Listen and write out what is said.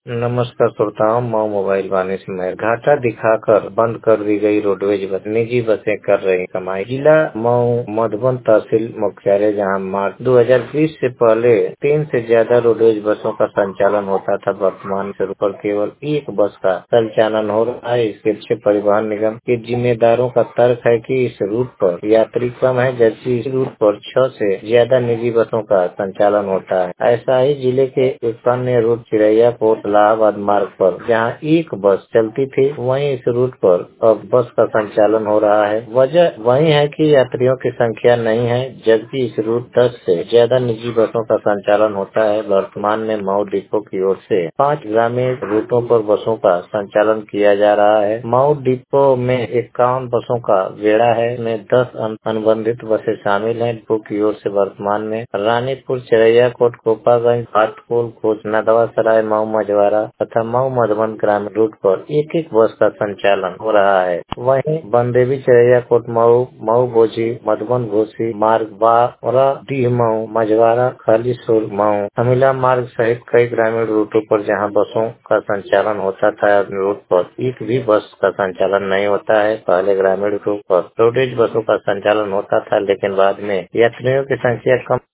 नमस्कार श्रोताओं, मऊ मोबाइल वाणी से मैं घाटा दिखाकर बंद कर दी गई रोडवेज बस निजी बसें कर रही कमाई। जिला मऊ मधुबन तहसील मुख्यालय, जहां मार्च 2020 से पहले 3 से ज्यादा रोडवेज बसों का संचालन होता था, वर्तमान से पर केवल एक बस का संचालन हो रहा है। इसके पीछे परिवहन निगम के जिम्मेदारों का तर्क है कि इस रूट पर यात्री कम है, जबकि इस रूट पर 6 से ज्यादा निजी बसों का संचालन होता है। ऐसा ही जिले के एक अन्य रूट चिरैया कोट इलाहाबाद मार्ग पर जहां एक बस चलती थी, वहीं इस रूट पर अब बस का संचालन हो रहा है। वजह वही है कि यात्रियों की संख्या नहीं है, जबकि इस रूट 10 से ज्यादा निजी बसों का संचालन होता है। वर्तमान में मऊ डिपो की ओर से 5 ग्रामीण रूटों पर बसों का संचालन किया जा रहा है। मऊ डिपो में 51 बसों का बेड़ा है, इसमें 10 अनुबंधित बसें शामिल हैं। डिपो की ओर से वर्तमान में रानीपुर, चिरैया कोट, कोपागंज, हाटपुल, कोच, नदवा सराय, मऊ मझवारा तथा मऊ मधुबन ग्रामीण रूट पर एक एक बस का संचालन हो रहा है। वहीं बंदेवी, चिरैया कोट, मऊ, मऊ बोझी, मधुबन घोसी मार्ग, बारा डीह मऊ, मझवारा, खालीसोर मऊ, अमिला मार्ग सहित कई ग्रामीण रूटों पर जहां बसों का संचालन होता था, रूट पर एक भी बस का संचालन नहीं होता है। पहले ग्रामीण रूटों पर रोडवेज बसों का संचालन होता था, लेकिन बाद में यात्रियों की संख्या कम